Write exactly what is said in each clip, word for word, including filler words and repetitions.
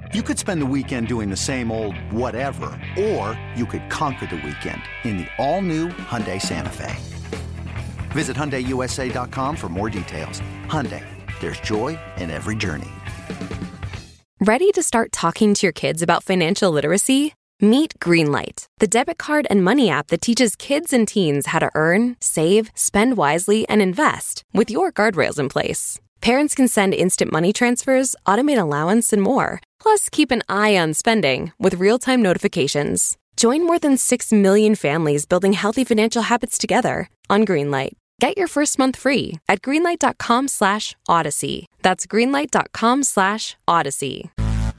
You could spend the weekend doing the same old whatever, or you could conquer the weekend in the all-new Hyundai Santa Fe. Visit Hyundai U S A dot com for more details. Hyundai, there's joy in every journey. Ready to start talking to your kids about financial literacy? Meet Greenlight, the debit card and money app that teaches kids and teens how to earn, save, spend wisely, and invest with your guardrails in place. Parents can send instant money transfers, automate allowance, and more. Plus, keep an eye on spending with real-time notifications. Join more than six million families building healthy financial habits together on Greenlight. Get your first month free at greenlight.com slash odyssey. That's greenlight.com slash odyssey.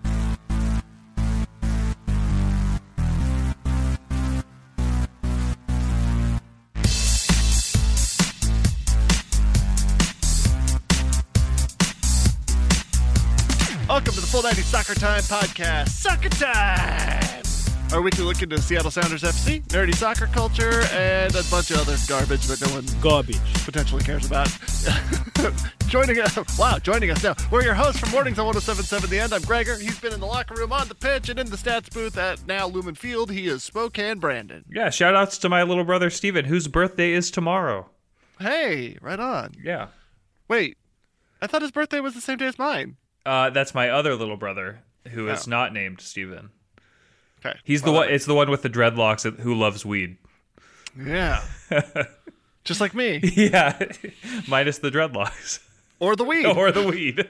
Welcome to the Full ninety Soccer Time podcast. Soccer Time! Our weekly look into Seattle Sounders F C, nerdy soccer culture, and a bunch of other garbage that no one garbage potentially cares about. joining us, wow, joining us now. We're your hosts from Mornings on one oh seven point seven The End. I'm Gregor. He's been in the locker room, on the pitch, and in the stats booth at now Lumen Field. He is Spokane Brandon. Yeah, shout outs to my little brother Steven, whose birthday is tomorrow. Hey, right on. Yeah. Wait, I thought his birthday was the same day as mine. Uh, that's my other little brother, who is Oh. not named Steven. Okay. He's well, the one. It's the one with the dreadlocks that- who loves weed. Yeah. Just like me. Yeah, minus the dreadlocks Or the weed. or the weed.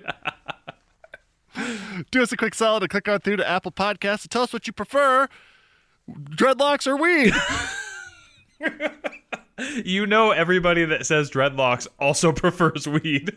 Do us a quick solid and click on through to Apple Podcasts and tell us what you prefer, dreadlocks or weed. You know, everybody that says dreadlocks also prefers weed.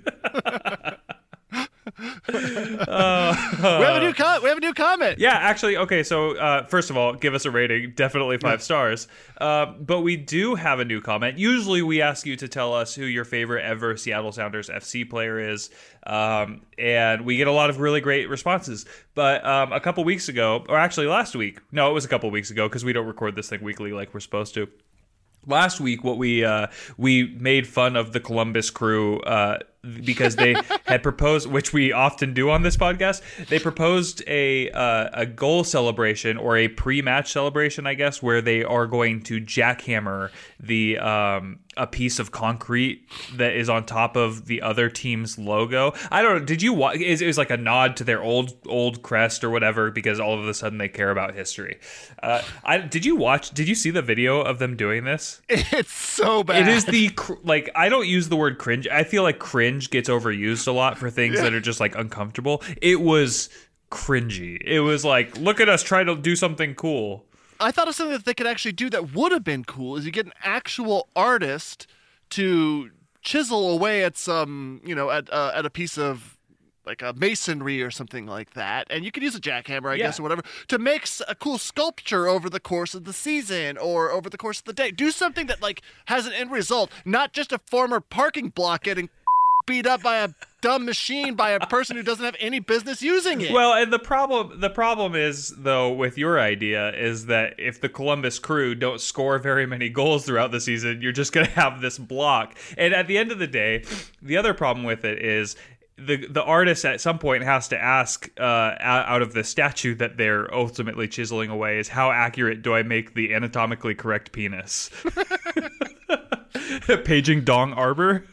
uh, we have a new com- we have a new comment. Yeah, actually, okay, so uh, first of all, give us a rating, definitely five yeah. stars. Uh, but we do have a new comment. Usually we ask you to tell us who your favorite ever Seattle Sounders F C player is, um, and we get a lot of really great responses. But um, a couple weeks ago, or actually last week, no, it was a couple weeks ago because we don't record this thing weekly like we're supposed to. Last week, what we uh, we made fun of the Columbus Crew uh, because they had proposed, which we often do on this podcast. They proposed a uh, a goal celebration or a pre-match celebration, I guess, where they are going to jackhammer the um, a piece of concrete that is on top of the other team's logo. I don't know. Did you watch? It was like a nod to their old old crest or whatever because all of a sudden they care about history. Uh, I did you watch? Did you see the video of them doing this? It's so bad. It is the like I don't use the word cringe. I feel like cringe gets overused a lot for things yeah. that are just like uncomfortable. It was cringy. It was like, look at us try to do something cool. I thought of something that they could actually do that would have been cool is you get an actual artist to chisel away at some, you know, at uh, at a piece of like a masonry or something like that. And you could use a jackhammer, I yeah. guess, or whatever, to make a cool sculpture over the course of the season or over the course of the day. Do something that like has an end result, not just a former parking block getting beat up by a dumb machine by a person who doesn't have any business using it. Well, and the problem the problem is, though, with your idea is that if the Columbus Crew don't score very many goals throughout the season, you're just going to have this block. And at the end of the day, the other problem with it is the the artist at some point has to ask uh, out of the statue that they're ultimately chiseling away is how accurate do I make the anatomically correct penis? Paging Dong Arbor?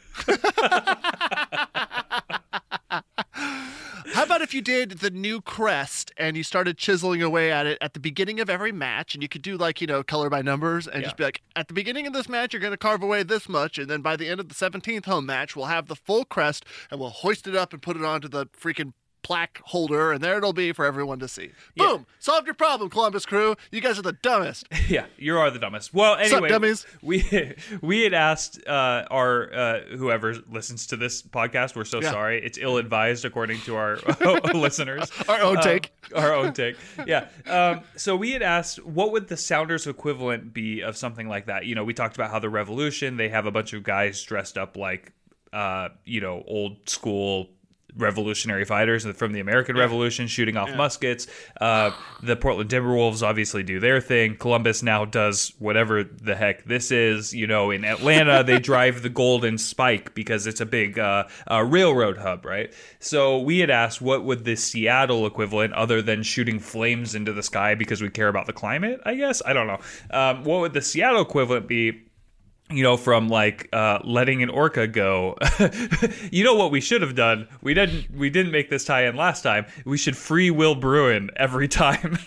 How about if you did the new crest and you started chiseling away at it at the beginning of every match, and you could do like, you know, color by numbers and yeah. just be like, at the beginning of this match, you're going to carve away this much. And then by the end of the seventeenth home match, we'll have the full crest and we'll hoist it up and put it onto the freaking plaque holder, and there it'll be for everyone to see. Yeah. Boom! Solved your problem, Columbus Crew. You guys are the dumbest. Yeah, you are the dumbest. Well, anyway, Sup, dummies? we we had asked uh, our uh, whoever listens to this podcast. We're so yeah. sorry. It's ill-advised according to our listeners. Our own take. Uh, our own take. Yeah. Um, so we had asked, what would the Sounders equivalent be of something like that? You know, we talked about how the Revolution, they have a bunch of guys dressed up like, uh, you know, old school revolutionary fighters from the American Revolution shooting off yeah. muskets. Uh, the Portland Timberwolves obviously do their thing. Columbus now does whatever the heck this is. You know, in Atlanta, they drive the Golden Spike because it's a big uh, uh, railroad hub, right? So we had asked, what would the Seattle equivalent, other than shooting flames into the sky because we care about the climate, I guess? I don't know. Um, what would the Seattle equivalent be? You know, from like uh, letting an orca go. You know what we should have done? We didn't. We didn't make this tie-in last time. We should free Will Bruin every time.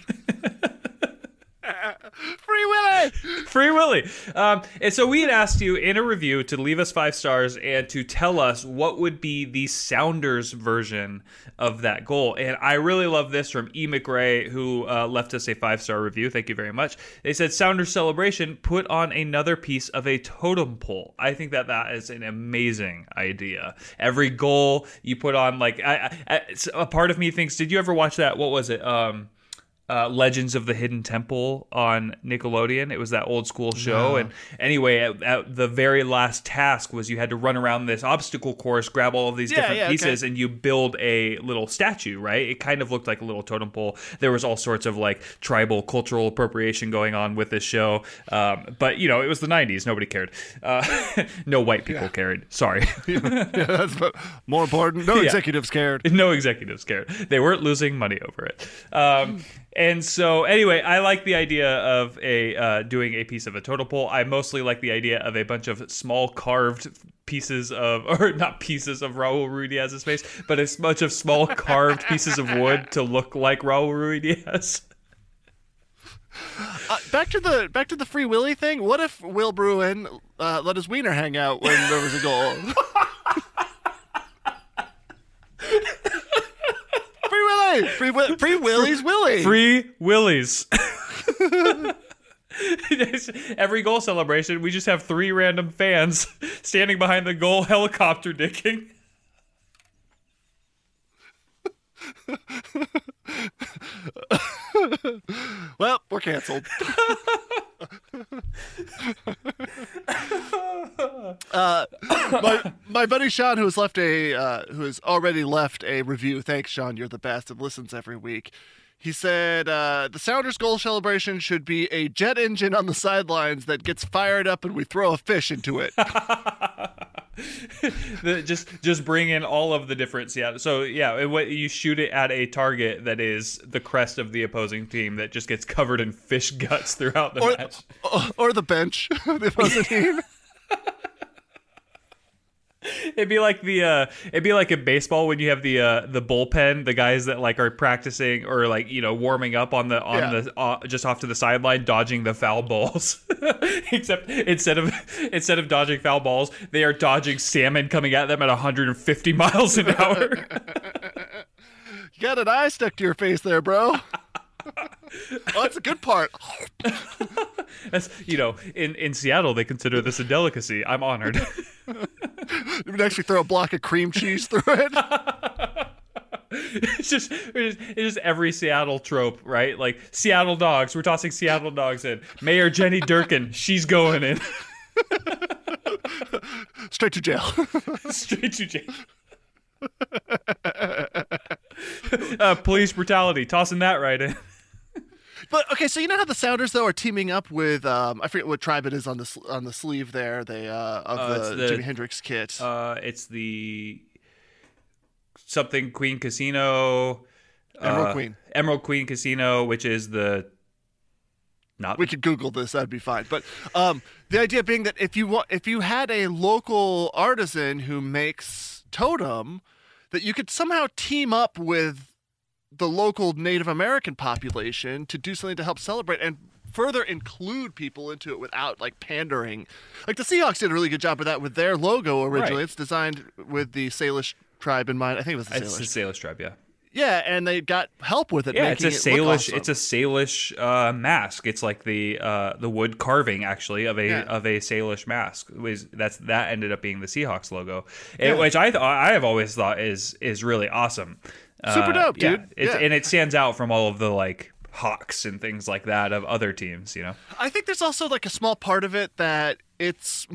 Free Willy! Free Willy! Um, and so we had asked you in a review to leave us five stars and to tell us what would be the Sounders version of that goal. And I really love this from E. McRae, who uh, left us a five-star review. Thank you very much. They said, Sounders celebration, put on another piece of a totem pole. I think that that is an amazing idea. Every goal you put on, like, I, I, a part of me thinks, did you ever watch that? What was it? Um... Uh, Legends of the Hidden Temple on Nickelodeon. It was that old school show. Yeah. And anyway, at, at the very last task was you had to run around this obstacle course, grab all of these yeah, different yeah, pieces, okay. and you build a little statue, right? It kind of looked like a little totem pole. There was all sorts of like tribal cultural appropriation going on with this show. Um, but, you know, it was the nineties. Nobody cared. Uh, no white people yeah. cared. Sorry. yeah, yeah, that's more important. No executives yeah. cared. No executives cared. They weren't losing money over it. Um, And so, anyway, I like the idea of a uh, doing a piece of a totem pole. I mostly like the idea of a bunch of small carved pieces of, or not pieces of Raul Ruidiaz's face, but a bunch of small carved pieces of wood to look like Raul Ruidiaz. Uh, back to the back to the Free Willy thing. What if Will Bruin uh, let his wiener hang out when there was a goal? Free Willy! Free, Wi- Free Willy's Willy! Free Willies. Every goal celebration, we just have three random fans standing behind the goal, helicopter dicking. Well, we're canceled. uh, my my buddy Sean, who has left a uh, who has already left a review. Thanks, Sean. You're the best and listens every week. He said uh, the Sounders goal celebration should be a jet engine on the sidelines that gets fired up and we throw a fish into it. the, just just bring in all of the different Seattle. So yeah, what you shoot it at a target that is the crest of the opposing team that just gets covered in fish guts throughout the or, match, or the bench of the opposing team. It'd be like the uh, it'd be like in baseball when you have the uh, the bullpen, the guys that like are practicing or like you know warming up on the on yeah. the uh, just off to the sideline, dodging the foul balls. Except instead of instead of dodging foul balls, they are dodging salmon coming at them at one hundred fifty miles an hour. You got an eye stuck to your face there, bro. Oh, that's a good part. That's, you know, in, in Seattle, they consider this a delicacy. I'm honored. Next, we throw a block of cream cheese through it. It's just, it's just, it's just every Seattle trope, right? Like, Seattle dogs. We're tossing Seattle dogs in. Mayor Jenny Durkin, she's going in. Straight to jail. Straight to jail. uh, police brutality, tossing that right in. But okay, so you know how the Sounders though are teaming up with um, I forget what tribe it is on the on the sleeve there. They uh, of uh, the, the Jimi Hendrix kit. Uh, it's the something Queen Casino, Emerald uh, Queen, Emerald Queen Casino, which is the. Not. We could Google this; that'd be fine. But um, the idea being that if you want, if you had a local artisan who makes totem, that you could somehow team up with the local Native American population to do something to help celebrate and further include people into it without like pandering. Like the Seahawks did a really good job of that with their logo originally. Right. It's designed with the Salish tribe in mind. I think it was the Salish. It's the Salish tribe, yeah. Yeah, and they got help with it. Yeah, it's a it Salish. Awesome. It's a Salish uh, mask. It's like the uh, the wood carving actually of a yeah. of a Salish mask. It was that's that ended up being the Seahawks logo, yeah. it, which I th- I have always thought is is really awesome. Super dope, uh, yeah, dude. It's, yeah. And it stands out from all of the like hawks and things like that of other teams. You know, I think there's also like a small part of it that it's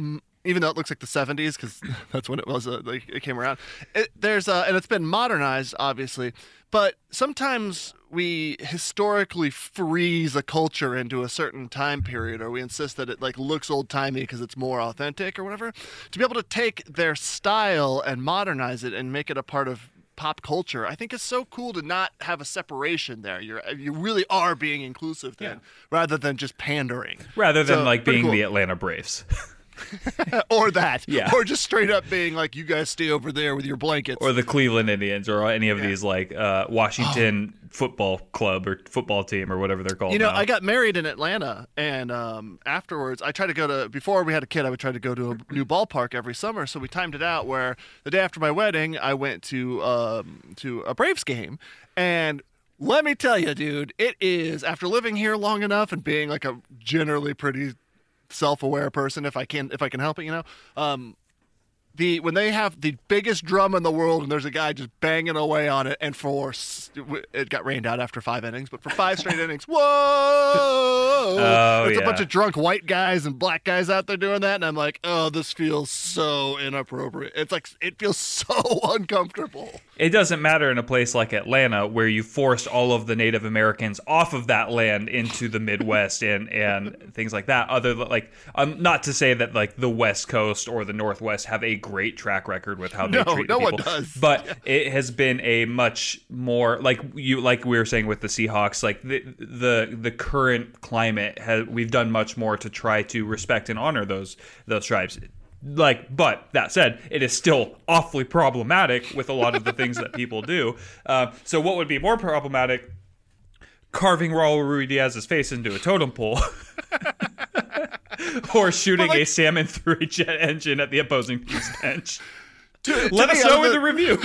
even though it looks like the seventies, because that's when it was, uh, like it came around. It, there's uh, and it's been modernized, obviously, but sometimes we historically freeze a culture into a certain time period, or we insist that it like looks old timey because it's more authentic or whatever. To be able to take their style and modernize it and make it a part of pop culture, I think is so cool to not have a separation there. You're you really are being inclusive then, yeah. rather than just pandering. Rather than so, like being cool. the Atlanta Braves. or that. Yeah. Or just straight up being like, you guys stay over there with your blankets. Or the Cleveland Indians, or any of yeah. these like uh, Washington oh. football club or football team or whatever they're called. You know, now. I got married in Atlanta, and um, afterwards I tried to go to, before we had a kid, I would try to go to a new ballpark every summer. So we timed it out where the day after my wedding, I went to um, to a Braves game. And let me tell you, dude, it is, after living here long enough and being like a generally pretty self-aware person, if I can if I can help it, you know, um the when they have the biggest drum in the world and there's a guy just banging away on it, and for it got rained out after five innings, but for five straight innings, whoa, oh, it's yeah. a bunch of drunk white guys and black guys out there doing that, and I'm like, oh, this feels so inappropriate. It's like, it feels so uncomfortable. It doesn't matter in a place like Atlanta, where you forced all of the Native Americans off of that land into the Midwest and and things like that. Other like, um, not to say that like the West Coast or the Northwest have a great track record with how they no, treat no people. one does. But yeah. it has been a much more like you like we were saying with the Seahawks, like the the the current climate has, we've done much more to try to respect and honor those those tribes. Like, but that said, it is still awfully problematic with a lot of the things that people do. Uh, so what would be more problematic? Carving Raul Ruidiaz's face into a totem pole. Or shooting like, a salmon through a jet engine at the opposing team's bench. To, Let to us know in the review.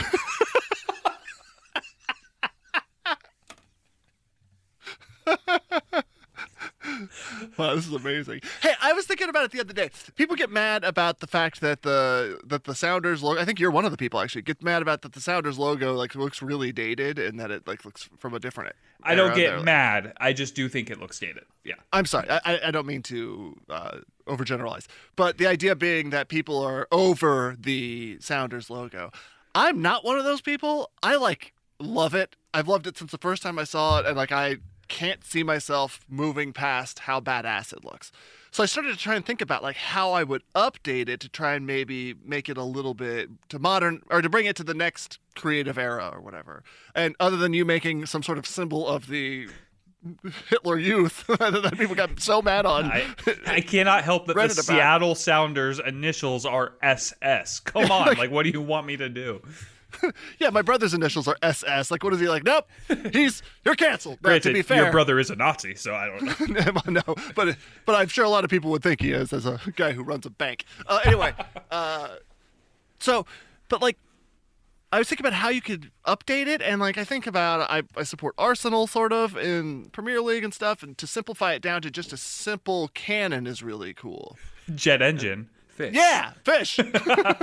Wow, this is amazing. Hey, I was thinking about it the other day. People get mad about the fact that the that the Sounders logo, I think you're one of the people actually, get mad about that the Sounders logo like looks really dated and that it like looks from a different era. I don't get there. mad. I just do think it looks dated. Yeah. I'm sorry. I, I don't mean to uh, overgeneralize. But the idea being that people are over the Sounders logo. I'm not one of those people. I like love it. I've loved it since the first time I saw it, and like I can't see myself moving past how badass it looks. So I started to try and think about like how I would update it to try and maybe make it a little bit to modern, or to bring it to the next creative era or whatever. And other than you making some sort of symbol of the Hitler Youth that people got so mad on. I, I cannot help that the about. Seattle Sounders initials are S S. Come on, like, like what do you want me to do? Yeah, my brother's initials are S S. Like, what is he like? Nope, he's you're canceled. Now, Granted, to be fair, your brother is a Nazi, so I don't know. No, but but I'm sure a lot of people would think he is as a guy who runs a bank. Uh, anyway, uh, so but like, I was thinking about how you could update it, and like I think about I I support Arsenal sort of in Premier League and stuff, and to simplify it down to just a simple cannon is really cool. Jet engine. Fish. Yeah, fish. Just,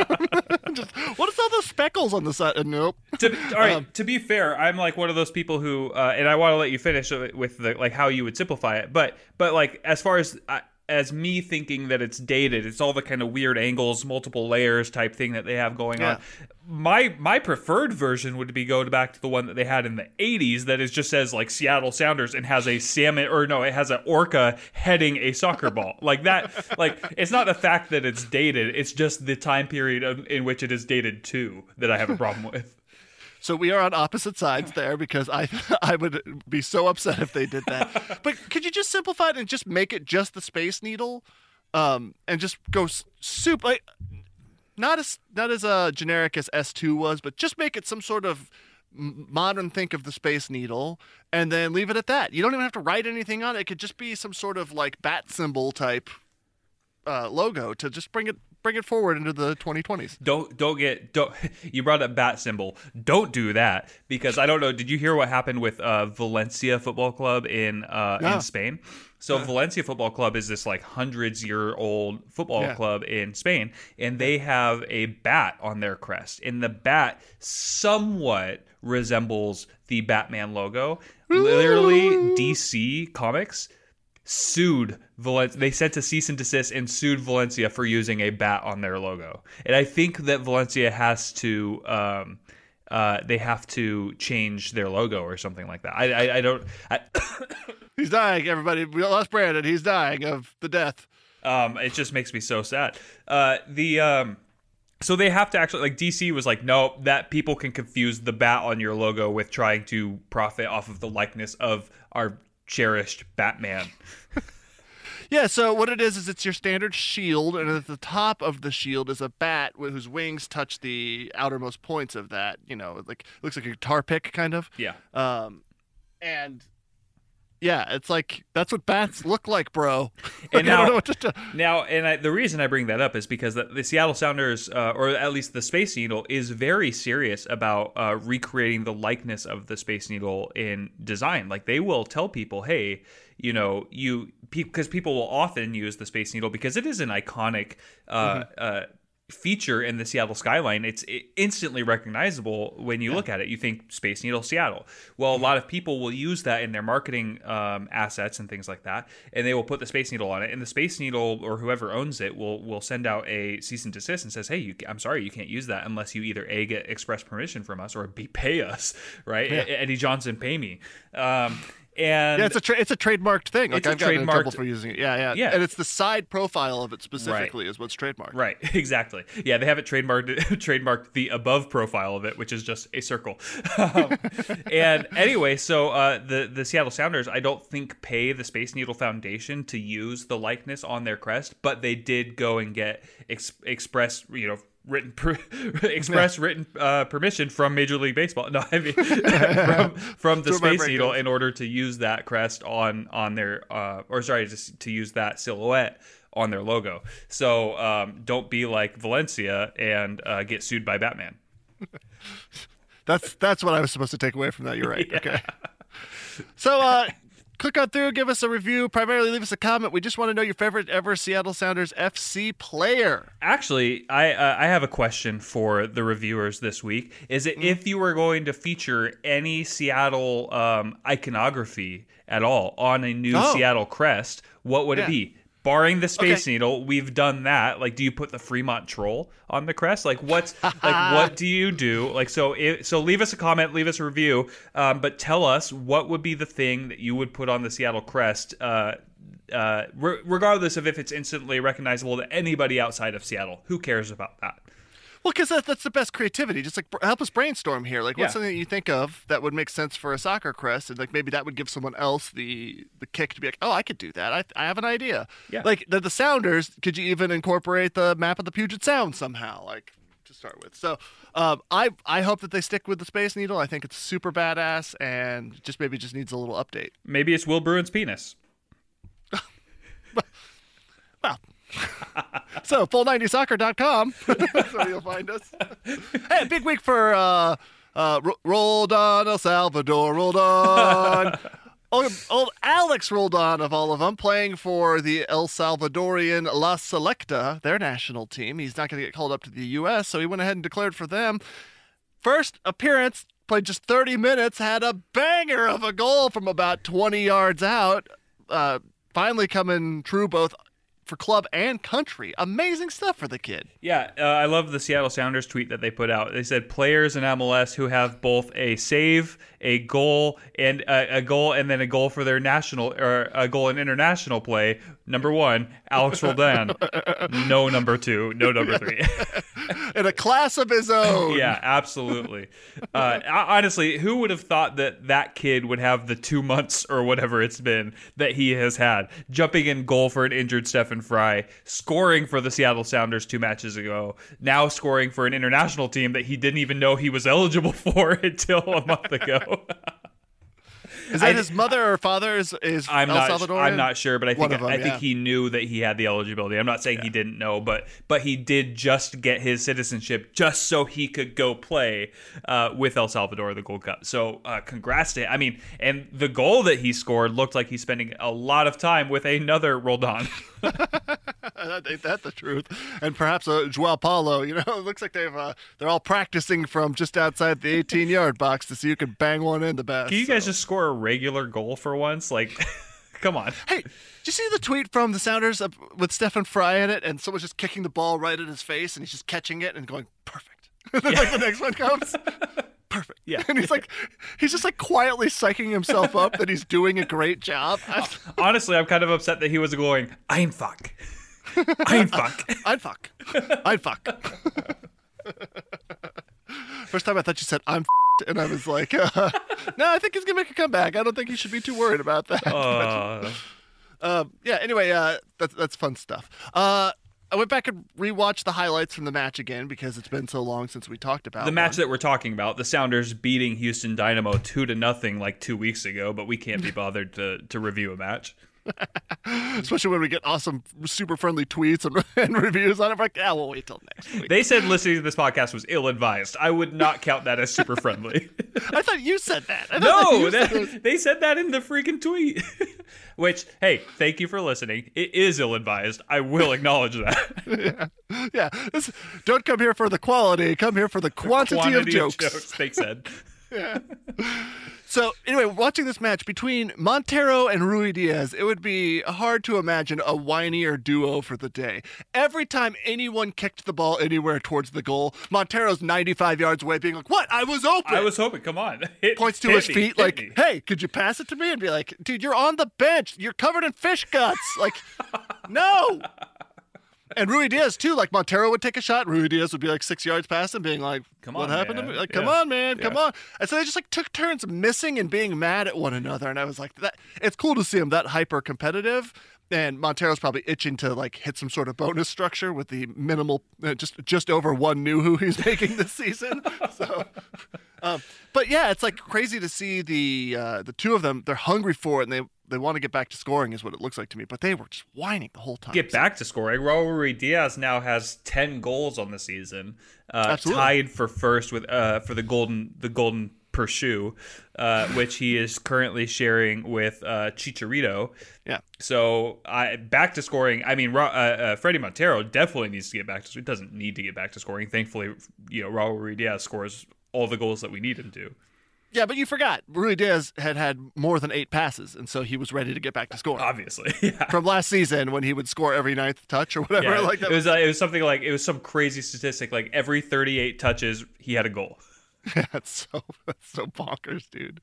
what is all those speckles on the side? Uh, nope. To, all right. Um, to be fair, I'm like one of those people who, uh, and I want to let you finish with the like how you would simplify it. But but like as far as uh, as me thinking that it's dated, it's all the kind of weird angles, multiple layers type thing that they have going yeah. on. My my preferred version would be go back to the one that they had in the eighties that is just says like Seattle Sounders and has a salmon or no, it has an orca heading a soccer ball. Like that, like it's not the fact that it's dated, it's just the time period of, in which it is dated to that I have a problem with. So we are on opposite sides there because I I would be so upset if they did that. But could you just simplify it and just make it just the Space Needle, um, and just go super like not as not as uh, generic as S two was, but just make it some sort of modern think of the Space Needle, and then leave it at that. You don't even have to write anything on it. It could just be some sort of like bat symbol type uh, logo to just bring it. Bring it forward into the twenty twenties. Don't don't get don't. You brought up bat symbol. Don't do that because I don't know. Did you hear what happened with uh, Valencia Football Club in uh, yeah. in Spain? So yeah. Valencia Football Club is this like hundreds year old football yeah. club in Spain, and they have a bat on their crest, and the bat somewhat resembles the Batman logo. Literally, D C Comics sued Valencia. They sent a cease and desist and sued Valencia for using a bat on their logo. And I think that Valencia has to, um, uh, they have to change their logo or something like that. I, I, I don't. I He's dying, everybody. We lost Brandon. He's dying of the death. Um, it just makes me so sad. Uh, the um, so they have to actually, like, D C was like, no, that people can confuse the bat on your logo with trying to profit off of the likeness of our cherished Batman. Yeah, so what it is is it's your standard shield, and at the top of the shield is a bat whose wings touch the outermost points of that. You know, like looks like a guitar pick, kind of. Yeah. Um, and yeah, it's like that's what bats look like, bro. And I don't now, know what to do. now, and I, the reason I bring that up is because the, the Seattle Sounders, uh, or at least the Space Needle, is very serious about uh, recreating the likeness of the Space Needle in design. Like, they will tell people, hey, you know, you because pe- people will often use the Space Needle because it is an iconic uh, mm-hmm. uh, feature in the Seattle skyline. It's instantly recognizable when you yeah. look at it. You think Space Needle, Seattle. Well, a lot of people will use that in their marketing um, assets and things like that, and they will put the Space Needle on it. And the Space Needle, or whoever owns it, will will send out a cease and desist and says, "Hey, you, I'm sorry, you can't use that unless you either A, get express permission from us, or B, pay us." Right? Yeah. Eddie Johnson, pay me. Um, And yeah, it's a tra- it's a trademarked thing. Like, it's a I've gotten in trademarked- trouble for using it. Yeah, yeah, Yeah. And it's the side profile of it specifically Right. is what's trademarked. Right, exactly. Yeah, they have it trademarked trademarked the above profile of it, which is just a circle. Um, and anyway, so uh, the the Seattle Sounders, I don't think pay the Space Needle Foundation to use the likeness on their crest, but they did go and get ex- express, you know, written per, express yeah. written uh, permission from Major League Baseball. No, I mean from, from the Space Needle in order to use that crest on on their uh, or sorry, just to use that silhouette on their logo. So um, don't be like Valencia and uh, get sued by Batman. That's that's what I was supposed to take away from that. You're right. Yeah. Okay. So uh, click on through, give us a review. Primarily, leave us a comment. We just want to know your favorite ever Seattle Sounders F C player. Actually, I uh, I have a question for the reviewers this week. Is it mm. if you were going to feature any Seattle um, iconography at all on a new oh. Seattle crest, what would yeah. it be? Barring the Space okay. Needle, we've done that. Like, do you put the Fremont Troll on the crest? Like, what's like, what do you do? Like, so, it, so leave us a comment, leave us a review, um, but tell us what would be the thing that you would put on the Seattle crest, uh, uh, re- regardless of if it's instantly recognizable to anybody outside of Seattle. Who cares about that? Well, because that, that's the best creativity. Just like help us brainstorm here. Like, what's Yeah. something that you think of that would make sense for a soccer crest, and like maybe that would give someone else the the kick to be like, oh, I could do that. I I have an idea. Yeah. Like the the Sounders, could you even incorporate the map of the Puget Sound somehow? Like to start with. So um, I I hope that they stick with the Space Needle. I think it's super badass, and just maybe just needs a little update. Maybe it's Will Bruin's penis. Well. So, full ninety soccer dot com. That's where you'll find us. Hey, big week for uh, uh, Ro- Roldan El Salvador. Roldan. old, old Alex Roldan, of all of them, playing for the El Salvadorian La Selecta, their national team. He's not going to get called up to the U S, so he went ahead and declared for them. First appearance, played just thirty minutes, had a banger of a goal from about twenty yards out. Uh, finally coming true both for club and country. Amazing stuff for the kid. Yeah, uh, I love the Seattle Sounders tweet that they put out. They said players in M L S who have both a save, a goal, and uh, a goal, and then a goal for their national or a goal in international play. Number one, Alex Roldan. No number two, no number three. In a class of his own. Yeah, absolutely. Uh, honestly, who would have thought that that kid would have the two months or whatever it's been that he has had, jumping in goal for an injured Stephen Fry, scoring for the Seattle Sounders two matches ago, now scoring for an international team that he didn't even know he was eligible for until a month ago. Is that I, his mother or father is, is I'm El not, Salvadorian? I'm not sure, but I think them, I yeah. think he knew that he had the eligibility. I'm not saying yeah. he didn't know, but but he did just get his citizenship just so he could go play uh, with El Salvador the Gold Cup. So uh, congrats to him. I mean, and the goal that he scored looked like he's spending a lot of time with another Roldan. Ain't that the truth? And perhaps uh, Joao Paulo. You know, it looks like they've uh, they're all practicing from just outside the eighteen-yard box to see who can bang one in the best. Can you guys so. just score a regular goal for once? Like, Come on. Hey, did you see the tweet from the Sounders with Stephen Fry in it, and someone's just kicking the ball right at his face, and he's just catching it and going, perfect. And then, like, the next one comes, perfect. Yeah. And he's like, he's just like quietly psyching himself up that he's doing a great job. Honestly, I'm kind of upset that he was going, I'm fuck. I'm fuck. I'd fuck. I'd fuck. First time I thought you said I'm f***ed, and I was like, uh, no, I think he's going to make a comeback. I don't think he should be too worried about that. Uh... um, yeah, anyway, uh, that's, that's fun stuff. Uh, I went back and rewatched the highlights from the match again because it's been so long since we talked about the match one. that we're talking about. The Sounders beating Houston Dynamo two to nothing like two weeks ago, but we can't be bothered to to review a match. Especially when we get awesome, super friendly tweets and, and reviews on it. We're like, yeah, we'll wait till next week. They said listening to this podcast was ill-advised. I would not count that as super friendly. I thought you said that. I No, that that, they said that in the freaking tweet. Which, hey, thank you for listening. It is ill-advised. I will acknowledge that. yeah, yeah. This, don't come here for the quality. Come here for the quantity, Quantity of jokes. Of jokes they said. Yeah. So, anyway, watching this match between Montero and Ruidíaz, it would be hard to imagine a whinier duo for the day. Every time anyone kicked the ball anywhere towards the goal, Montero's ninety-five yards away being like, what? I was open. I was hoping. Come on. Hit, Points to hit his me, feet hit like, me. hey, could you pass it to me? And be like, dude, you're on the bench. You're covered in fish guts. Like, no. And Ruidíaz, too, like Montero would take a shot. Ruidíaz would be like six yards past him being like, Come what on, happened man. to me? Like, come Yeah. on, man, come Yeah. on. And so they just like took turns missing and being mad at one another. And I was like, that. It's cool to see him that hyper competitive. And Montero's probably itching to like hit some sort of bonus structure with the minimal, uh, just just over one new who he's making this season. So, um, but yeah, it's like crazy to see the uh, the two of them. They're hungry for it, and they they want to get back to scoring, is what it looks like to me. But they were just whining the whole time. Get back to scoring. Raul Ruidíaz now has ten goals on the season, uh, Absolutely. tied for first with uh, for the golden the golden per shoe, uh, which he is currently sharing with uh, Chicharito. Yeah. So I back to scoring. I mean, Ra- uh, uh, Freddie Montero definitely needs to get back to. It doesn't need to get back to scoring. Thankfully, you know, Raul Ruidíaz scores all the goals that we need him to. Yeah, but you forgot. Ruidíaz had had more than eight passes, and so he was ready to get back to scoring. Obviously, yeah. From last season when he would score every ninth touch or whatever. Yeah, like that. it was uh, it was something like it was some crazy statistic. Like every thirty-eight touches, he had a goal. Yeah, that's so that's so bonkers, dude.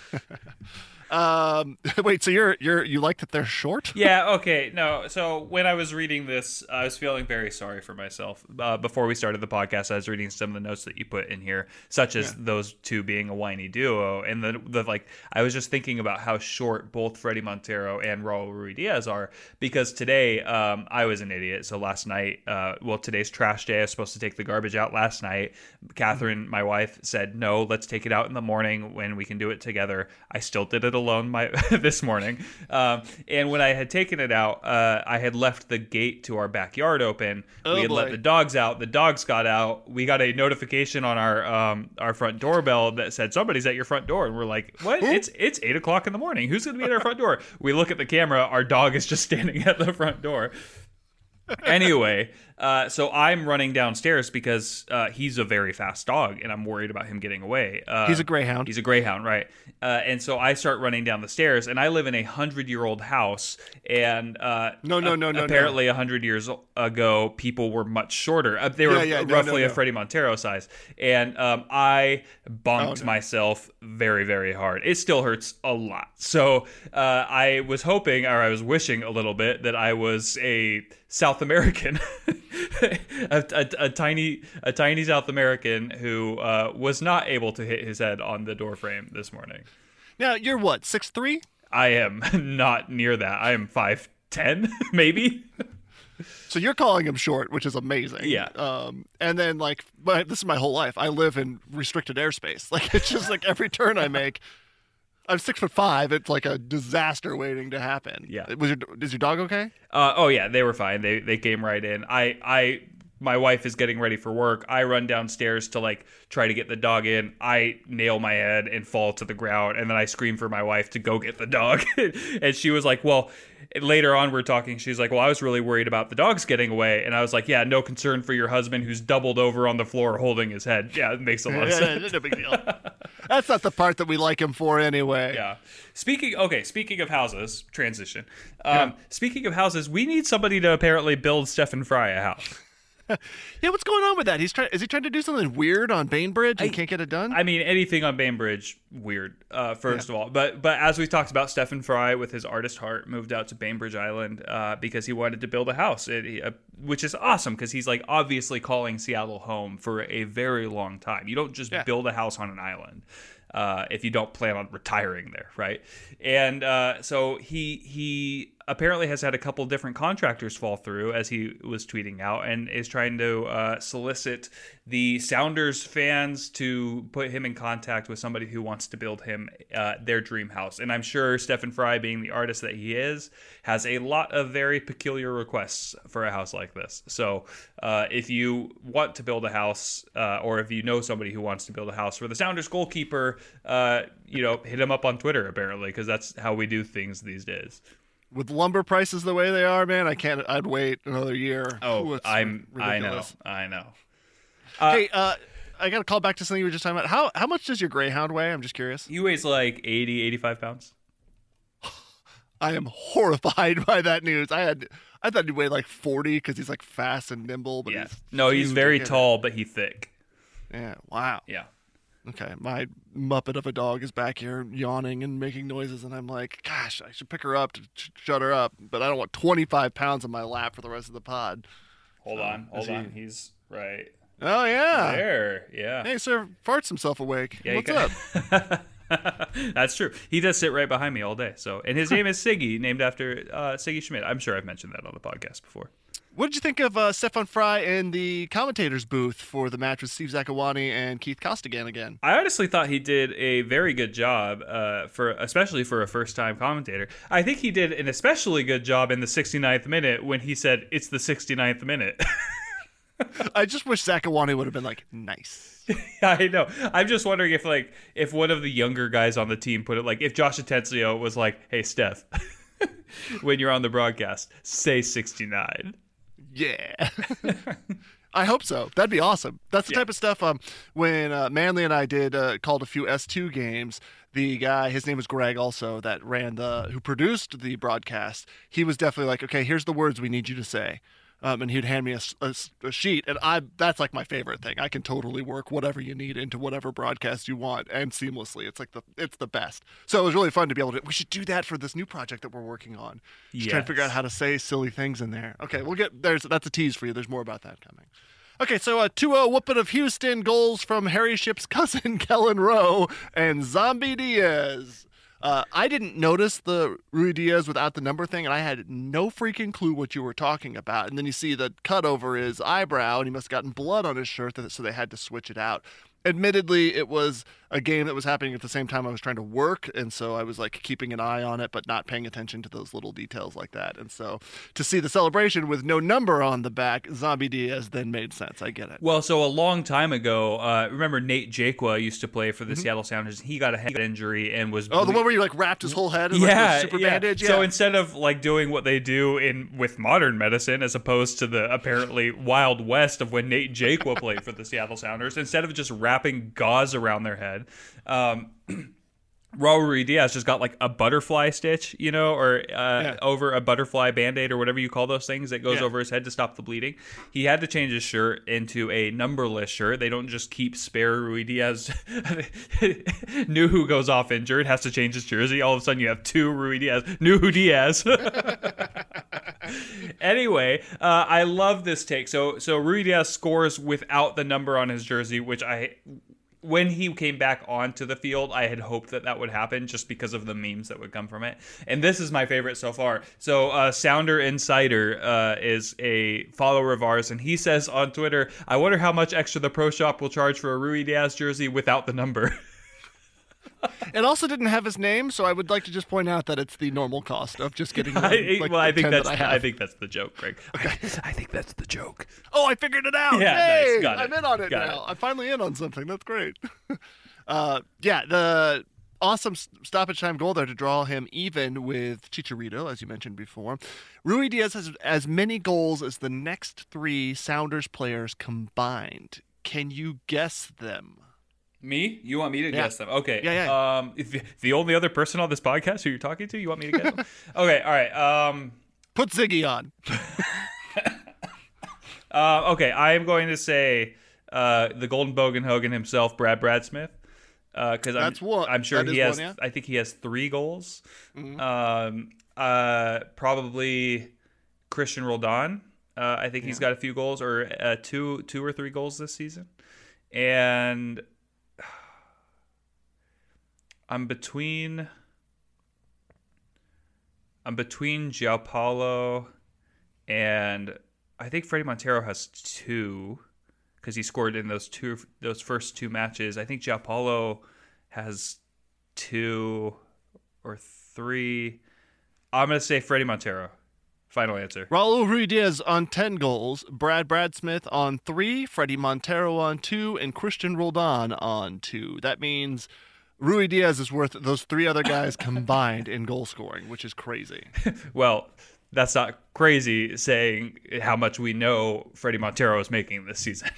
um, wait, so you're you're you like that they're short? Yeah, okay. No, so when I was reading this, I was feeling very sorry for myself. Uh, before we started the podcast, I was reading some of the notes that you put in here, such as Yeah. those two being a whiny duo, and the, the like. I was just thinking about how short both Freddie Montero and Raul Ruidíaz are, because today um, I was an idiot. So last night, uh, well, today's trash day. I was supposed to take the garbage out last night. Catherine, my wife, said no. Let's take it out in the morning when we can do it together. I still did it alone my this morning, um, and when I had taken it out, uh, I had left the gate to our backyard open. Oh, we had boy. let the dogs out. The dogs got out. We got a notification on our um, our front doorbell that said somebody's at your front door, and we're like, "What? It's it's eight o'clock in the morning. Who's going to be at our front door?" We look at the camera. Our dog is just standing at the front door. Anyway, uh, so I'm running downstairs because uh, he's a very fast dog, and I'm worried about him getting away. Uh, He's a greyhound. He's a greyhound, right? Uh, and so I start running down the stairs, and I live in a hundred-year-old house, and uh, No, no, a- no, no, apparently a hundred years ago, people were much shorter. Uh, they were Yeah, yeah, no, roughly no, a no. Freddie Montero size, and um, I bonked Oh, no. myself very, very hard. It still hurts a lot. So uh, I was hoping, or I was wishing a little bit, that I was a South American, a, a, a tiny, a tiny South American who uh, was not able to hit his head on the doorframe this morning. Now you're what, six three? I am not near that. I am five ten, maybe. So you're calling him short, which is amazing. Yeah. Um, and then like, but this is my whole life. I live in restricted airspace. Like it's just like every turn I make, I'm six foot five. It's like a disaster waiting to happen. Yeah. Was your is your dog okay? Uh, oh yeah, they were fine. They they came right in. I I my wife is getting ready for work. I run downstairs to like try to get the dog in. I nail my head and fall to the ground. And then I scream for my wife to go get the dog. And she was like, well, later on we're talking. She's like, well, I was really worried about the dogs getting away. And I was like, yeah, no concern for your husband who's doubled over on the floor holding his head. Yeah, it makes a lot of sense. No big deal. That's not the part that we like him for anyway. Yeah. Speaking, okay, speaking of houses, transition. Um, yeah. Speaking of houses, we need somebody to apparently build Stephen Fry a house. Yeah, what's going on with that? He's trying. Is he trying to do something weird on Bainbridge and I, can't get it done? I mean, anything on Bainbridge, weird. Uh, first yeah. of all, but but as we talked about, Stephen Fry with his artist heart moved out to Bainbridge Island uh, because he wanted to build a house, it, uh, which is awesome because he's like obviously calling Seattle home for a very long time. You don't just yeah. build a house on an island. Uh, if you don't plan on retiring there, right? And uh, so he he apparently has had a couple different contractors fall through, as he was tweeting out, and is trying to uh, solicit the Sounders fans to put him in contact with somebody who wants to build him uh, their dream house. And I'm sure Stephen Fry, being the artist that he is, has a lot of very peculiar requests for a house like this. So uh, if you want to build a house, uh, or if you know somebody who wants to build a house for the Sounders goalkeeper, uh, you know, hit him up on Twitter, apparently, because that's how we do things these days. With lumber prices the way they are, man, I can't. I'd wait another year. Oh, Ooh, I'm. ridiculous. I know. I know. Uh, hey, uh, I got to call back to something you were just talking about. How how much does your Greyhound weigh? I'm just curious. He weighs like eighty, eighty-five pounds. I am horrified by that news. I had I thought he weighed like forty because he's like fast and nimble, but yeah. he's no, he's very tall, but he's thick. Yeah. Wow. Yeah. Okay, my Muppet of a dog is back here yawning and making noises, and I'm like, gosh, I should pick her up to sh- shut her up, but I don't want twenty-five pounds on my lap for the rest of the pod. Hold so, on, hold he... on. He's right. Oh, yeah. There, yeah. Hey, sir, farts himself awake. Yeah, What's got... up? That's true. He does sit right behind me all day. So, and his name is Siggy, named after uh, Siggy Schmidt. I'm sure I've mentioned that on the podcast before. What did you think of uh, Stefan Fry in the commentator's booth for the match with Steve Zakawani and Keith Costigan again? I honestly thought he did a very good job, uh, for especially for a first-time commentator. I think he did an especially good job in the sixty-ninth minute when he said, "It's the sixty-ninth minute." I just wish Zakawani would have been like, nice. I know. I'm just wondering if like if one of the younger guys on the team put it like if Josh Atencio was like, "Hey, Steph, when you're on the broadcast, say sixty-nine." Yeah. I hope so. That'd be awesome. That's the yeah. type of stuff um, when uh, Manley and I did uh, called a few S two games, the guy, his name was Greg also, that ran the, who produced the broadcast, he was definitely like, okay, here's the words we need you to say. Um, and he'd hand me a, a, a sheet, and I that's like my favorite thing. I can totally work whatever you need into whatever broadcast you want, and seamlessly. It's like the it's the best. So it was really fun to be able to. We should do that for this new project that we're working on. Just yes. trying to figure out how to say silly things in there. Okay, we'll get there's that's a tease for you. There's more about that coming. Okay, so a two oh whooping of Houston, goals from Harry Ship's cousin Kellen Rowe and Zombie Diaz. Uh, I didn't notice the Rui Diaz without the number thing, and I had no freaking clue what you were talking about. And then you see the cut over his eyebrow, and he must have gotten blood on his shirt, so they had to switch it out. Admittedly, it was a game that was happening at the same time I was trying to work, and so I was like keeping an eye on it, but not paying attention to those little details like that. And so to see the celebration with no number on the back, Zombie Diaz, then made sense. I get it. Well, so a long time ago, uh, remember Nate Jakwa used to play for the mm-hmm. Seattle Sounders. He got a head injury and was oh, ble- the one where you like wrapped his whole head in yeah, like a super yeah. bandage. Yeah. So instead of like doing what they do in with modern medicine, as opposed to the apparently Wild West of when Nate Jakwa played for the Seattle Sounders, instead of just wrapping gauze around their head, um, Raul Rui Diaz just got like a butterfly stitch, you know, or uh, yeah. over a butterfly Band-Aid or whatever you call those things that goes yeah. over his head to stop the bleeding. He had to change his shirt into a numberless shirt. They don't just keep spare Rui Diaz. New who goes off injured has to change his jersey. All of a sudden you have two Rui Diaz. New who Diaz. Anyway, uh, I love this take. So, so Rui Diaz scores without the number on his jersey, which I... When he came back onto the field, I had hoped that that would happen just because of the memes that would come from it. And this is my favorite so far. So uh, Sounder Insider uh, is a follower of ours, and he says on Twitter, "I wonder how much extra the Pro Shop will charge for a Rui Diaz jersey without the number." It also didn't have his name, so I would like to just point out that it's the normal cost of just getting. One, I, like, well, I think that's that I, I think that's the joke, Greg. Okay. I, I think that's the joke. Oh, I figured it out! Yeah, Yay! nice. Got it. I'm in on it Got now. it. I'm finally in on something. That's great. uh, yeah, the awesome stoppage time goal there to draw him even with Chicharito, as you mentioned before. Ruidíaz has as many goals as the next three Sounders players combined. Can you guess them? Me? You want me to Yeah. guess them? Okay. Yeah, yeah. Um, if the, the only other person on this podcast who you're talking to, you want me to guess them? Okay. All right. Um, Put Ziggy on. uh, okay. I am going to say uh, the Golden Bogan Hogan himself, Brad Bradsmith. Because I'm, That's one. I'm sure That he is has. one, yeah. I think he has three goals. Mhm. Um, uh, probably Christian Roldan. Uh, I think he's got a few goals, or uh, two, two or three goals this season. And I'm between. I'm between João Paulo and I think Freddie Montero has two. Because he scored in those two, those first two matches. I think João Paulo has two or three. I'm going to say Freddie Montero. Final answer. Raul Ruidíaz on ten goals, Brad Bradsmith on three, Freddie Montero on two, and Christian Roldan on two. That means Ruidíaz is worth those three other guys combined in goal scoring, which is crazy. Well, that's not crazy saying how much we know Freddie Montero is making this season.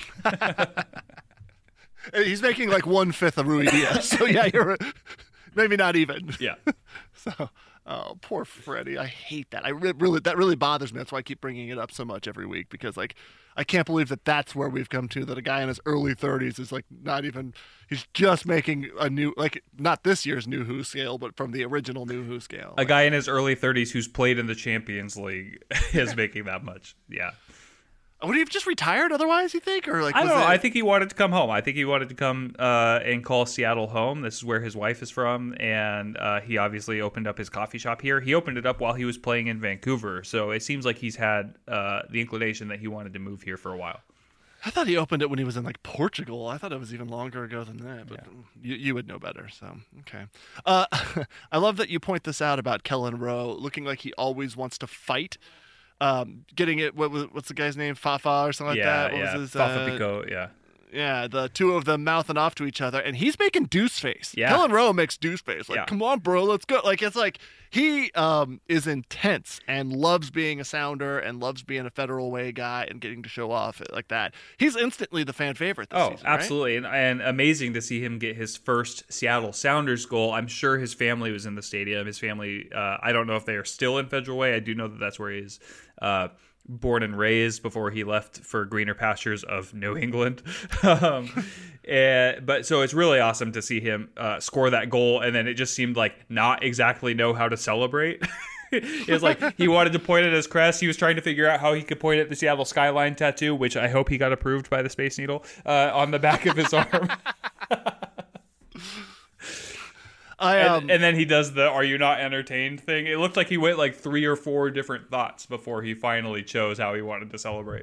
He's making like one fifth of Ruidíaz, so yeah, you're maybe not even. Yeah. So, oh, poor Freddie. I hate that. I re- really that really bothers me. That's why I keep bringing it up so much every week because like I can't believe that that's where we've come to. That a guy in his early thirties is like not even. He's just making a new like not this year's New Who scale, but from the original New Who scale. A guy in his early thirties who's played in the Champions League is making that much. Yeah. Would he have just retired otherwise, you think? Or like I was don't know. it- I think he wanted to come home. I think he wanted to come uh, and call Seattle home. This is where his wife is from, and uh, he obviously opened up his coffee shop here. He opened it up while he was playing in Vancouver, so it seems like he's had uh, the inclination that he wanted to move here for a while. I thought he opened it when he was in like Portugal. I thought it was even longer ago than that, but you, you would know better. So, okay. Uh, I love that you point this out about Kellen Rowe looking like he always wants to fight. Um, getting it, what was, what's the guy's name? Fafa or something yeah, like that? What yeah. was his, Fafa uh, Picault, yeah. Yeah, the two of them mouthing off to each other, and he's making deuce face. Yeah. Kellen Rowe makes deuce face. Like, Yeah. come on, bro, let's go. Like, it's like he um, is intense and loves being a Sounder and loves being a Federal Way guy and getting to show off like that. He's instantly the fan favorite this Oh, season, right? absolutely. And, and amazing to see him get his first Seattle Sounders goal. I'm sure his family was in the stadium. His family, uh, I don't know if they are still in Federal Way. I do know that that's where he is uh, born and raised before he left for greener pastures of New England. um, and, but so it's really awesome to see him uh, score that goal. And then it just seemed like not exactly know how to celebrate. It was like he wanted to point at his crest. He was trying to figure out how he could point at the Seattle skyline tattoo, which I hope he got approved by the Space Needle uh, on the back of his arm. I um, and, and then he does the "Are you not entertained?" thing. It looked like he went like three or four different thoughts before he finally chose how he wanted to celebrate.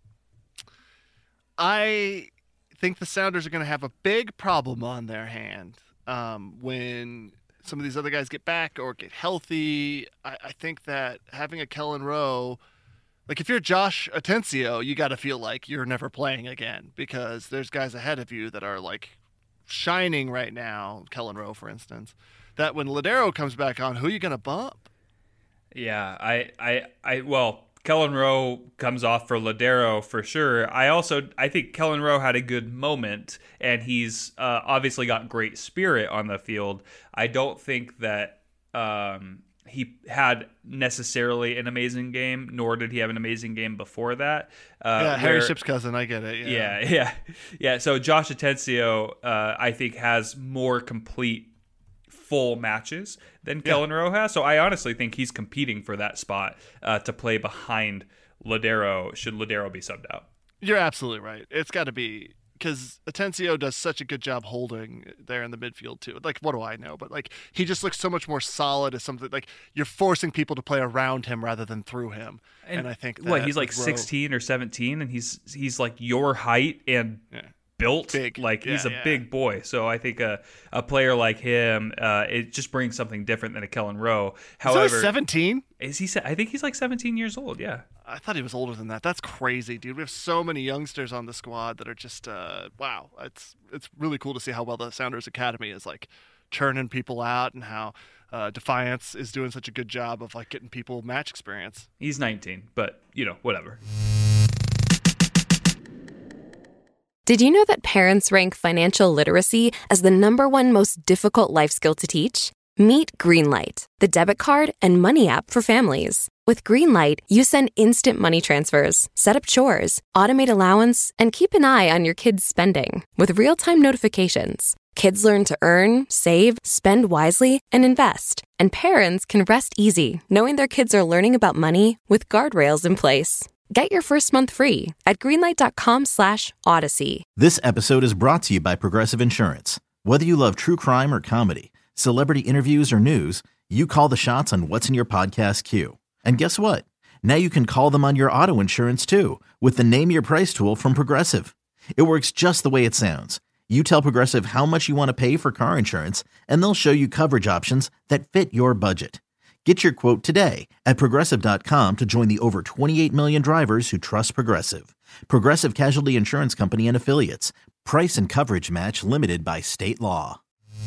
I think the Sounders are going to have a big problem on their hand um, when some of these other guys get back or get healthy. I, I think that having a Kellen Rowe, like if you're Josh Atencio, you got to feel like you're never playing again because there's guys ahead of you that are like shining right now. Kellen Rowe, for instance, that when Ladero comes back on, who are you going to bump? Yeah, I, I, I, well, Kellen Rowe comes off for Ladero for sure. I also, I think Kellen Rowe had a good moment, and he's uh, obviously got great spirit on the field. I don't think that um, he had necessarily an amazing game, nor did he have an amazing game before that. Uh, yeah, Harry where- Ship's cousin. I get it. Yeah. Yeah, yeah, yeah. So Josh Atencio, uh, I think, has more complete, full matches than Kellen Rowe has. So I honestly think he's competing for that spot uh, to play behind Ladero. Should Ladero be subbed out? You're absolutely right. It's got to be because Atencio does such a good job holding there in the midfield too. Like, what do I know? But like, he just looks so much more solid as something like you're forcing people to play around him rather than through him. And, I think what that he's like with Rowe- sixteen or seventeen, and he's he's like your height and Yeah. built big. like yeah, he's a yeah. big boy. So I think a, a player like him, uh, it just brings something different than a Kellen Rowe. However, is he seventeen? Is he? I think he's like seventeen years old. Yeah. I thought he was older than that. That's crazy, dude. We have so many youngsters on the squad that are just uh, wow. It's it's really cool to see how well the Sounders Academy is like churning people out, and how uh, Defiance is doing such a good job of like getting people match experience. He's nineteen, but you know, whatever. Did you know that parents rank financial literacy as the number one most difficult life skill to teach? Meet Greenlight, the debit card and money app for families. With Greenlight, you send instant money transfers, set up chores, automate allowance, and keep an eye on your kids' spending with real-time notifications. Kids learn to earn, save, spend wisely, and invest. And parents can rest easy knowing their kids are learning about money with guardrails in place. Get your first month free at greenlight.com slash odyssey. This episode is brought to you by Progressive Insurance. Whether you love true crime or comedy, celebrity interviews or news, you call the shots on what's in your podcast queue. And guess what? Now you can call them on your auto insurance too with the Name Your Price tool from Progressive. It works just the way it sounds. You tell Progressive how much you want to pay for car insurance, and they'll show you coverage options that fit your budget. Get your quote today at Progressive dot com to join the over twenty-eight million drivers who trust Progressive. Progressive Casualty Insurance Company and Affiliates. Price and coverage match limited by state law.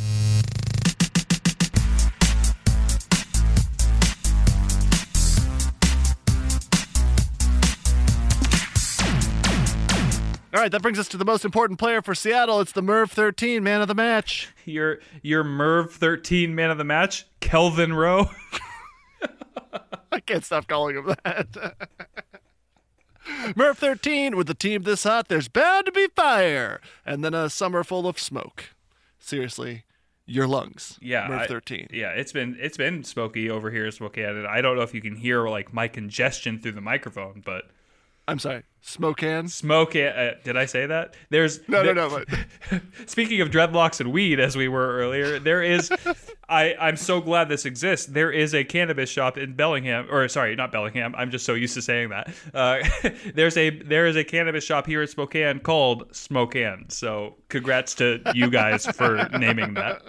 All right, that brings us to the most important player for Seattle. It's the Merv thirteen, man of the match. Your your Merv thirteen man of the match, Kelvin Rowe. I can't stop calling him that. Merv thirteen, with the team this hot, there's bound to be fire. And then a summer full of smoke. Seriously, your lungs. Yeah, Merv I- thirteen. Yeah, it's been it's been smoky over here in Spokane. And I don't know if you can hear like my congestion through the microphone, but I'm sorry, Spokane? smoke. Uh, did I say that? There's No, no, there- no. But Speaking of dreadlocks and weed, as we were earlier, there is. I I'm so glad this exists. There is a cannabis shop in Bellingham, or sorry, not Bellingham. I'm just so used to saying that. Uh, there's a there is a cannabis shop here in Spokane called Smokean. So congrats to you guys for naming that.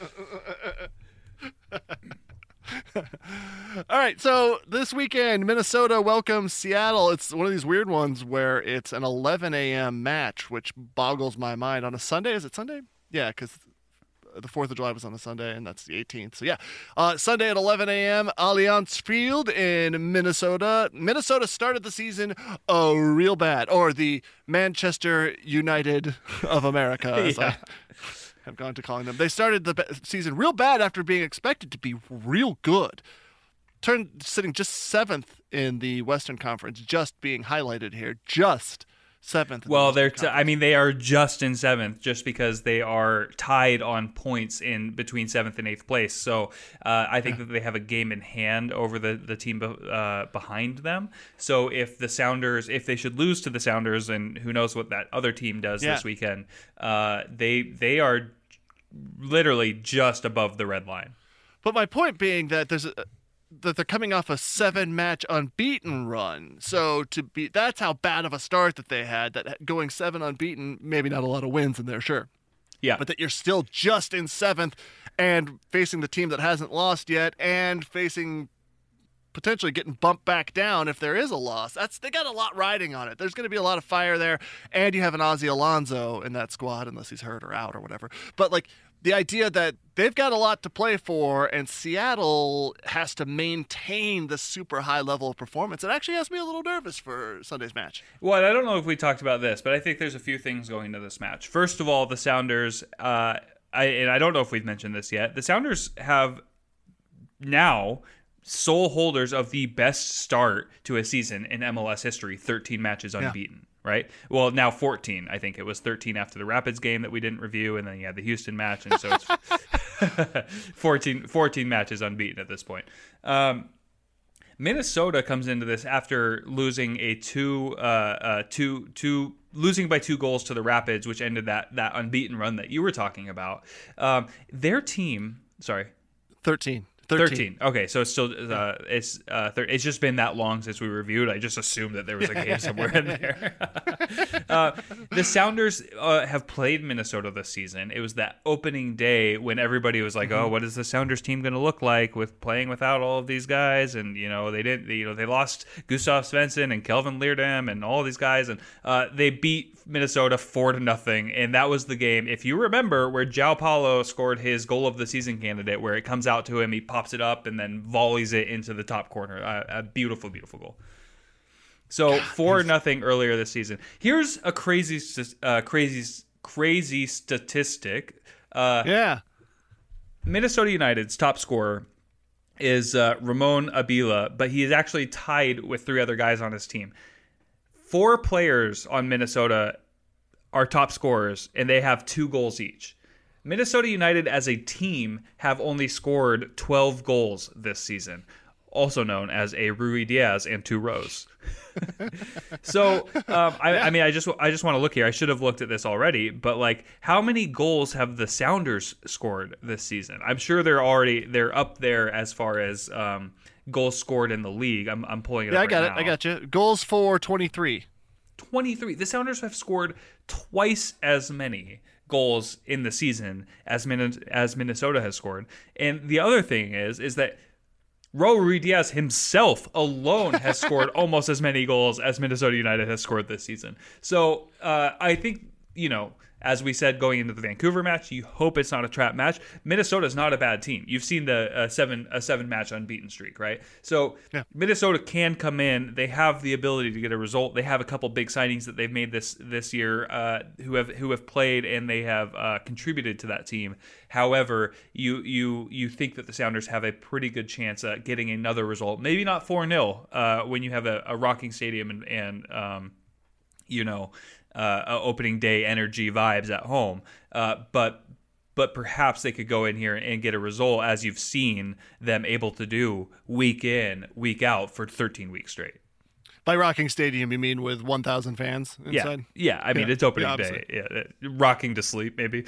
all right, so this weekend, Minnesota welcomes Seattle. It's one of these weird ones where it's an eleven a.m. match, which boggles my mind. On a Sunday? Is it Sunday? Yeah, because the fourth of July was on a Sunday, and that's the eighteenth. So, yeah, uh, Sunday at eleven a.m., Allianz Field in Minnesota. Minnesota started the season uh, real bad, or the Manchester United of America, as Yeah. I have gone to calling them. They started the be- season real bad after being expected to be real good. Turned sitting just seventh in the Western Conference, just being highlighted here, just seventh. In the Well, Western they're. T- Conference. I mean, they are just in seventh, just because they are tied on points in between seventh and eighth place. So uh, I think that they have a game in hand over the the team be- uh, behind them. So if the Sounders, if they should lose to the Sounders, and who knows what that other team does Yeah. this weekend, uh, they they are literally just above the red line. But my point being that there's a, that they're coming off a seven-match unbeaten run. So to be that's how bad of a start that they had. That going seven unbeaten, maybe not a lot of wins in there, sure, Yeah, but that you're still just in seventh and facing the team that hasn't lost yet, and facing potentially getting bumped back down if there is a loss. That's they got a lot riding on it. There's going to be a lot of fire there, and you have an Ozzy Alonso in that squad, unless he's hurt or out or whatever. But like the idea that they've got a lot to play for, and Seattle has to maintain the super high level of performance, it actually has me a little nervous for Sunday's match. Well, I don't know if we talked about this, but I think there's a few things going into this match. First of all, the Sounders, uh, I, and I don't know if we've mentioned this yet, the Sounders have now sole holders of the best start to a season in M L S history, thirteen matches unbeaten. Right? Well, now fourteen. I think it was thirteen after the Rapids game that we didn't review, and then you had the Houston match, and so it's fourteen, fourteen matches unbeaten at this point. Um, Minnesota comes into this after losing a two, uh, uh, two, two, losing by two goals to the Rapids, which ended that that unbeaten run that you were talking about. Um, their team, sorry, thirteen. thirteen. thirteen. Okay, so it's still uh, it's uh, thir- it's just been that long since we reviewed. I just assumed that there was a game somewhere in there. uh, the Sounders uh, have played Minnesota this season. It was that opening day when everybody was like, mm-hmm. "Oh, what is the Sounders team going to look like with playing without all of these guys?" And you know, they didn't. You know, they lost Gustav Svensson and Kelvin Leerdam and all these guys, and uh, they beat Minnesota four to nothing. And that was the game, if you remember, where João Paulo scored his goal of the season candidate, where it comes out to him, he pops it up and then volleys it into the top corner. Uh, a beautiful, beautiful goal. So four nothing earlier this season. Here's a crazy, uh, crazy, crazy statistic. Uh, yeah. Minnesota United's top scorer is uh, Ramon Abila, but he is actually tied with three other guys on his team. Four players on Minnesota are top scorers, and they have two goals each. Minnesota United as a team have only scored twelve goals this season, also known as a Rui Diaz and two rows. so, um, I, I mean, I just I just want to look here. I should have looked at this already, but like, how many goals have the Sounders scored this season? I'm sure they're already they're up there as far as um, goals scored in the league. I'm I'm pulling it yeah, up. Yeah, I got right it. now. I got you. Goals for twenty-three. twenty-three. The Sounders have scored twice as many goals in the season as Min- as Minnesota has scored. And the other thing is is that Raul Rui Diaz himself alone has scored almost as many goals as Minnesota United has scored this season. So uh, I think, you know, as we said going into the Vancouver match, you hope it's not a trap match. Minnesota's not a bad team. You've seen the uh, seven a seven match unbeaten streak, right? So yeah. Minnesota can come in. They have the ability to get a result. They have a couple big signings that they've made this this year, uh, who have who have played and they have uh, contributed to that team. However, you you you think that the Sounders have a pretty good chance at getting another result. Maybe not four nil uh, when you have a, a rocking stadium and and um, you know. Uh, opening day energy vibes at home, uh, but but perhaps they could go in here and get a result, as you've seen them able to do week in, week out for thirteen weeks straight. By rocking stadium, you mean with one thousand fans inside? Yeah, yeah. I mean, yeah. It's opening yeah, day. Yeah, rocking to sleep, maybe.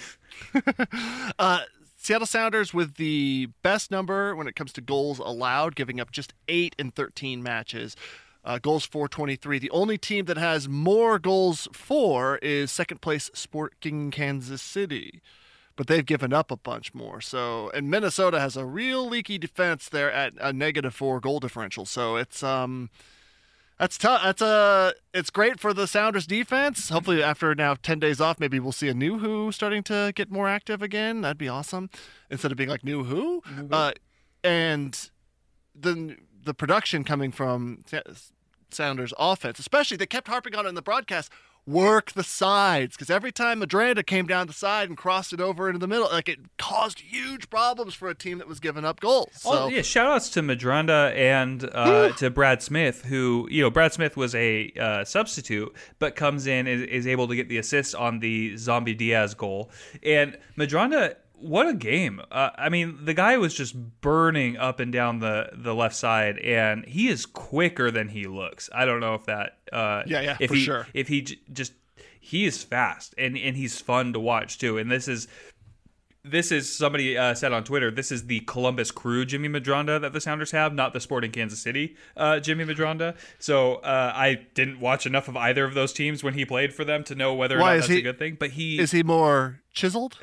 uh, Seattle Sounders with the best number when it comes to goals allowed, giving up just eight in thirteen matches. Uh, goals for twenty-three. The only team that has more goals for is second place Sporting Kansas City, but they've given up a bunch more. So, and Minnesota has a real leaky defense there at a negative four goal differential. So it's um, that's tough. That's a it's great for the Sounders defense. Hopefully, after now ten days off, maybe we'll see a new Who starting to get more active again. That'd be awesome. Instead of being like new Who, mm-hmm. uh, and then. The production coming from Sounders offense, especially they kept harping on it in the broadcast, work the sides, because every time Medranda came down the side and crossed it over into the middle, like it caused huge problems for a team that was giving up goals. So. Oh, yeah, shout outs to Medranda and uh, to Brad Smith, who, you know, Brad Smith was a uh, substitute, but comes in and is able to get the assist on the Zombie Diaz goal. And Medranda, what a game. Uh, I mean, the guy was just burning up and down the, the left side, and he is quicker than he looks. I don't know if that... Uh, yeah, yeah, if for he, sure. If he j- just... He is fast, and, and he's fun to watch, too. And this is... This is, somebody uh, said on Twitter, this is the Columbus Crew Jimmy Medranda that the Sounders have, not the Sporting Kansas City uh, Jimmy Medranda. So uh, I didn't watch enough of either of those teams when he played for them to know whether or Why, not that's he, a good thing. But he is he more chiseled?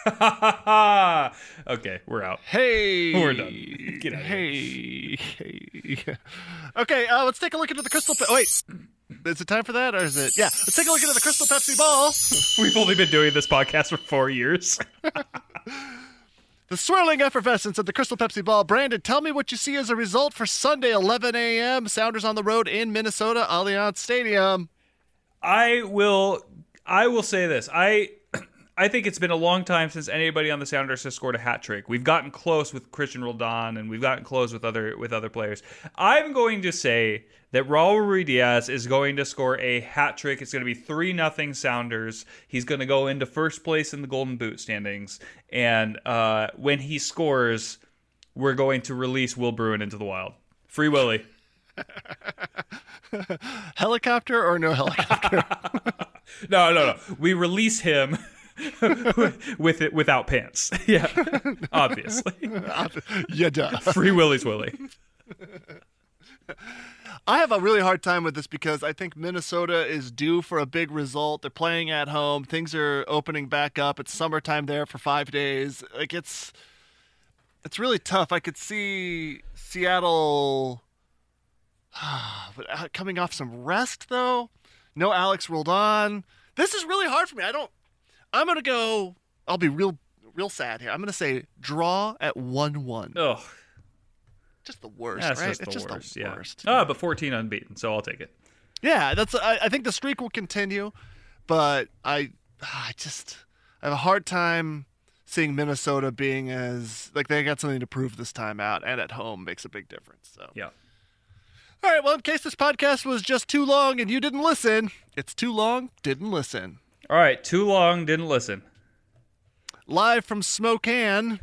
Okay, we're out. Hey, we're done. Get out of hey, here. hey. Okay, uh, let's take a look into the crystal. Pe- Wait, is it time for that, or is it? Yeah, let's take a look into the Crystal Pepsi Ball. We've only been doing this podcast for four years. The swirling effervescence of the Crystal Pepsi Ball. Brandon, tell me what you see as a result for Sunday, eleven a.m. Sounders on the road in Minnesota, Allianz Stadium. I will. I will say this. I. I think it's been a long time since anybody on the Sounders has scored a hat trick. We've gotten close with Christian Roldan, and we've gotten close with other with other players. I'm going to say that Raul Rui Diaz is going to score a hat trick. It's going to be three nothing Sounders. He's going to go into first place in the Golden Boot standings, and uh, when he scores, we're going to release Will Bruin into the wild. Free Willy. Helicopter or no helicopter? no, no, no. We release him. with it without pants. Yeah, obviously. Yeah, duh. Free Willy's Willy. I have a really hard time with this because I think Minnesota is due for a big result. They're playing at home. Things are opening back up. It's summertime there for five days. Like it's, it's really tough. I could see Seattle coming off some rest though. No Alex Roldan. This is really hard for me. I don't. I'm gonna go. I'll be real, real sad here. I'm gonna say draw at one one. Oh. Just the worst, That's right? just it's the just worst, the yeah. worst. Oh, but fourteen unbeaten, so I'll take it. Yeah, that's. I, I think the streak will continue, but I, I just I have a hard time seeing Minnesota being as like they got something to prove this time out, and at home makes a big difference. So Yeah. All right. Well, in case this podcast was just too long and you didn't listen, it's too long. Didn't listen. All right. Too long. Didn't listen. Live from Spokane.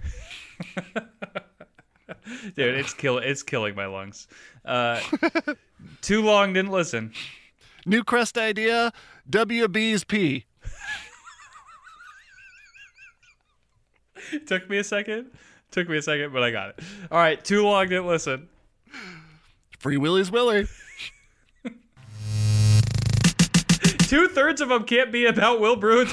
Dude, it's kill it's killing my lungs. Uh, too long, didn't listen. New crest idea, W B's P. Took me a second. Took me a second, but I got it. All right, too long, didn't listen. Free Willy's Willy. Two thirds of them can't be about Will Bruins.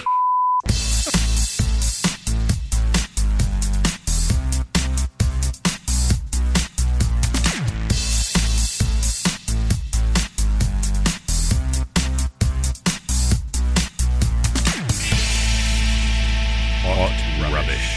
Hot rubbish.